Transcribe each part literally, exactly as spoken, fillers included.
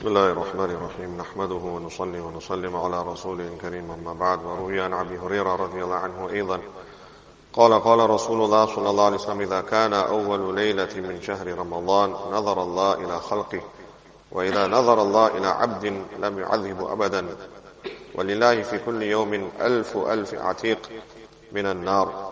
بسم الله الرحمن الرحيم نحمده ونصلي ونسلم على رسوله الكريم أما بعد وروي عن أبي هريرة رضي الله عنه أيضا قال قال رسول الله صلى الله عليه وسلم إذا كان أول ليلة من شهر رمضان نظر الله إلى خلقه وإذا نظر الله إلى عبد لم يعذب أبدا ولله في كل يوم ألف ألف عتيق من النار.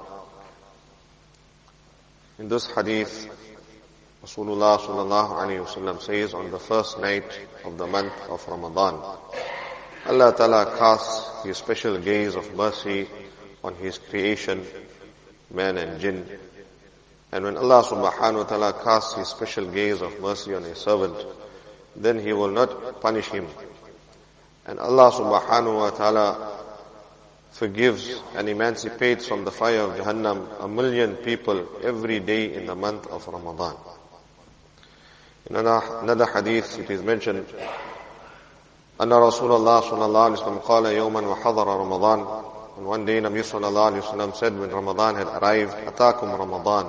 In this hadith, Rasulullah sallallahu alayhi wa sallam says, on the first night of the month of Ramadan, Allah Ta'ala casts His special gaze of mercy on His creation, man and jinn. And when Allah subhanahu wa ta'ala casts His special gaze of mercy on a servant, then He will not punish him. And Allah subhanahu wa ta'ala forgives and emancipates from the fire of Jahannam a million people every day in the month of Ramadan. In another hadith it is mentioned, أن رسول الله صلى الله عليه وسلم قال يوما وحضر رمضان. And one day Nabi sallallahu alayhi wa sallam said when Ramadan had arrived, أتاكم رمضان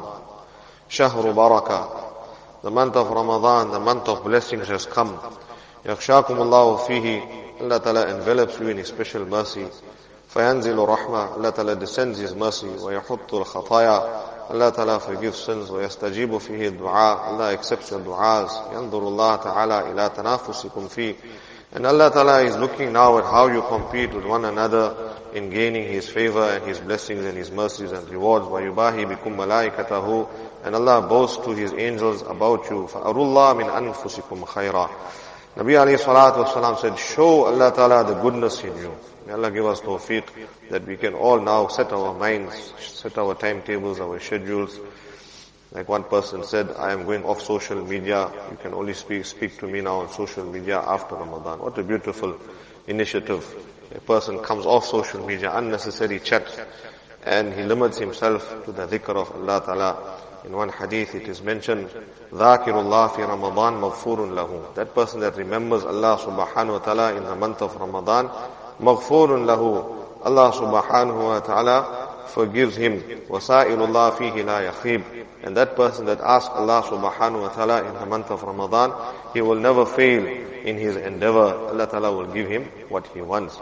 شهر بركة. The month of Ramadan, the month of blessings has come. يخشاكم الله فيه. Allah Ta'ala envelops you in His special mercy. فينزل رحمة. Allah Ta'ala descends His mercy. ويحط الخطايا. Allah Ta'ala forgives sins. ويستجيب فيه الدعاء. Allah accepts your du'as. ينظر الله تعالى إلى تنافسكم فيه. And Allah Ta'ala is looking now at how you compete with one another in gaining His favor and His blessings and His mercies and rewards. وَيُبَاهِي بِكُمْ مَلَائِكَتَهُ. And Allah boasts to His angels about you. فَأَرُوا اللَّهَ مِنْ أَنفُسِكُمْ خَيْرًا. Nabi alayhi salatu wasalam said, show Allah Ta'ala the goodness in you. May Allah give us tawfiq that we can all now set our minds, set our timetables, our schedules. Like one person said, I am going off social media. You can only speak, speak to me now on social media after Ramadan. What a beautiful initiative. A person comes off social media, unnecessary chat, and he limits himself to the dhikr of Allah Ta'ala. In one hadith it is mentioned, ذَاكِرُ اللَّهِ فِي رَمَضَانِ مَغْفُورٌ لَهُ. That person that remembers Allah subhanahu wa ta'ala in the month of Ramadan, مَغْفُورٌ لَهُ. Allah subhanahu wa ta'ala forgives him. وَسَائِلُ اللَّهِ فِيهِ لَا يَخِيبٌ. And that person that asks Allah subhanahu wa ta'ala in the month of Ramadan, he will never fail in his endeavor. Allah Ta'ala will give him what he wants.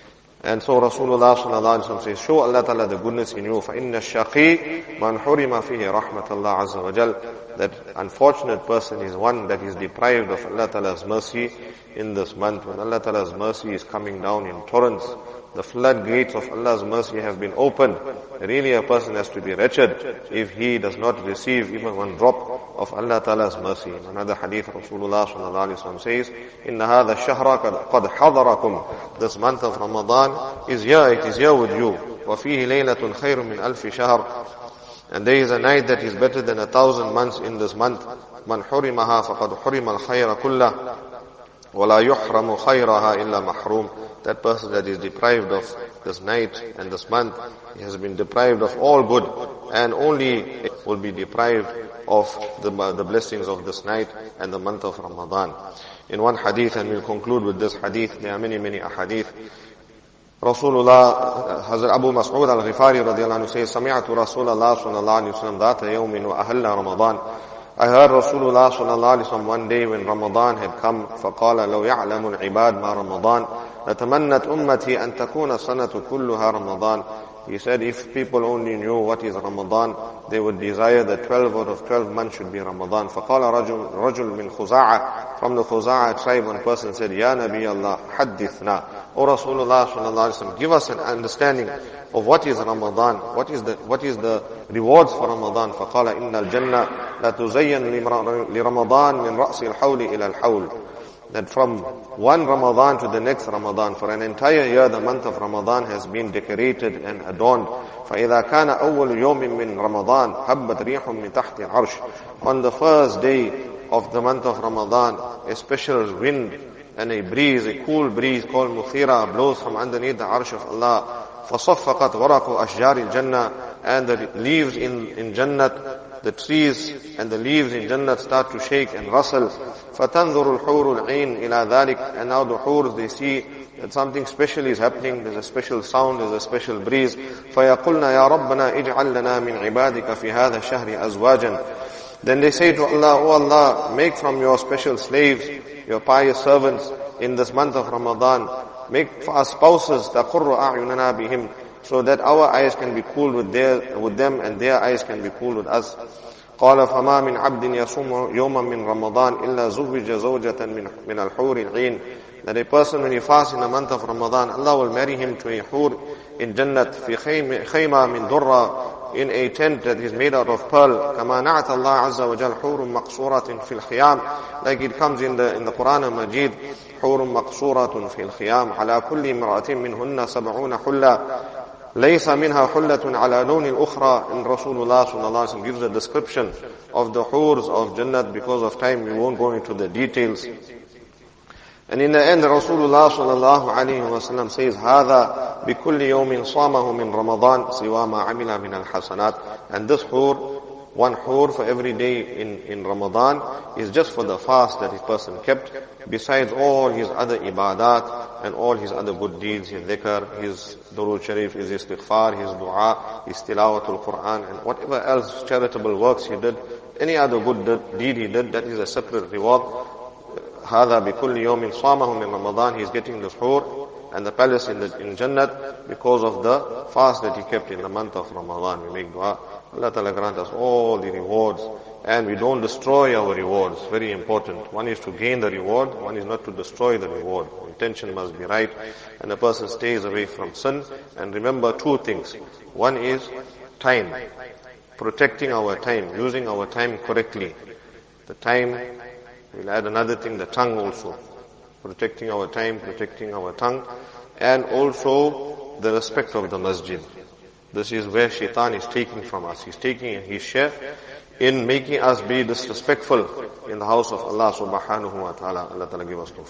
And so Rasulullah sallallahu alaihi wasallam says, show Allah Ta'ala the goodness in you. فَإِنَّ الشَّقِي مَنْ حُرِمَ فِيهِ رَحْمَةَ اللَّهِ عَزَّ وَجَلَ. That unfortunate person is one that is deprived of Allah Ta'ala's mercy in this month. When Allah Ta'ala's mercy is coming down in torrents, the floodgates of Allah's mercy have been opened. Really a person has to be wretched if he does not receive even one drop of Allah Ta'ala's mercy. In another hadith, Rasulullah sallallahu alaihi wasallam says, إِنَّ هَذَا الشَّهْرَ قَدْ حَضَرَكُمْ. This month of Ramadan is here, it is here with you. وَفِيهِ لَيْلَةٌ خَيْرٌ مِنْ أَلْفِ شَهْرٍ. And there is a night that is better than a thousand months in this month. مَنْ حُرِمَهَا فَقَدْ حُرِمَ الْخَيْرَ كُلَّهُ وَلَا يُحْرَمُ خَيْرَهَا إِلَّا مَحْرُومٌ. That person that is deprived of this night and this month, he has been deprived of all good, and only will be deprived of the, the blessings of this night and the month of Ramadan. In one hadith, and we'll conclude with this hadith, there are many, many ahadith. Rasulullah, Hazrat Abu Mas'ud al-Ghifari radiyallahu anhu says, سَمِعْتُ رَسُولَ اللَّهِ صَلَّى اللَّهُ عَلَيْهِ وسلم ذَاتَ يَوْمٍ وَأَهَلَّ رَمَضَانَ. I heard Rasulullah sallallahu alaihi wasallam one day when Ramadan had come, فقال لو يعلم العباد ما رمضان لتمنت أمتي أن تكون السنة كلها رمضان. He said, if people only knew what is Ramadan, they would desire that twelve out of twelve months should be Ramadan. فقال رجل رجل من خزاعة. From the Khuza'a tribe, one person said, يا نبي الله حدثنا. O Rasulullah sallallahu alaihi wasallam, give us an understanding of what is Ramadan, what is the what is the rewards for Ramadan. فقال إن الجنة لا تزين لرمضان من رأس الحول إلى الحول. That from one Ramadan to the next Ramadan, for an entire year, the month of Ramadan has been decorated and adorned. فَإِذَا كَانَ أَوَّلُ يَوْمٍ مِّن رَمَضَانَ هَبَّتْ رِيحٌ مِّن تَحْتِ الْعَرْشِ. On the first day of the month of Ramadan, a special wind and a breeze, a cool breeze called Muthira, blows from underneath the Arsh of Allah. فَصَفَّقَتْ وَرَقُ أَشْجَارِ الْجَنَّةِ. And the leaves in, in Jannat, the trees and the leaves in Jannat start to shake and rustle. فَتَنْظُرُ الْحُورُ الْعِينِ إِلَى ذَلِكَ. And now the hurs, they see that something special is happening, there's a special sound, there's a special breeze. فَيَقُلْنَا يَا رَبَّنَا اجْعَلْ لَنَا مِنْ عِبَادِكَ فِي هَذَا الشَّهْرِ أَزْوَاجًا. Then they say to Allah, O Allah, make from your special slaves your pious servants in this month of Ramadan. Make for our spouses تَقُرُّ أَعْيُنَنَا بِهِمْ, so that our eyes can be cooled with their, with them and their eyes can be cooled with us. قال فما من عبد يصوم يوما من رمضان إلا زوج زوجة من من الحور العين. That a person, when he fasts in the month of Ramadan, Allah will marry him to a hur in Jannat في خيمة من درة, in a tent that is made out of pearl. كما نعت الله عز وجل حور مقصورة في الخيام, like it comes in the in the Quran al-Majid, حور مقصورة في الخيام على كل امرأة منهن سبعون حلة ليس منها حلة على لون الأخرى. And Rasulullah sallallahu alaihi wasallam gives a description of the hurs of Jannat. Because of time, we won't go into the details. And in the end, Rasulullah sallallahu alaihi wasallam says, هذا بكل يوم صامه من رمضان سوى ما عمل من الحسنات. And this hur, one hur for every day in, in Ramadan, is just for the fast that a person kept, besides all his other ibadat and all his other good deeds, his dhikr, his durood sharif, his istighfar, his dua, his tilawatul Quran, and whatever else charitable works he did, any other good deed he did, that is a separate reward. هذا بكل يوم صامه من رمضان, he is getting this hur and the palace in, the, in Jannat because of the fast that he kept in the month of Ramadan. We make dua, Allah Ta'ala grant us all the rewards, and we don't destroy our rewards. Very important. One is to gain the reward, one is not to destroy the reward. Intention must be right, and the person stays away from sin. And remember two things. One is time, protecting our time, using our time correctly. The time, we'll add another thing, the tongue also. Protecting our time, protecting our tongue, and also the respect of the masjid. This is where shaitan is taking from us. He's taking his share in making us be disrespectful in the house of Allah subhanahu wa ta'ala. Allah ta'ala give us tawfiq.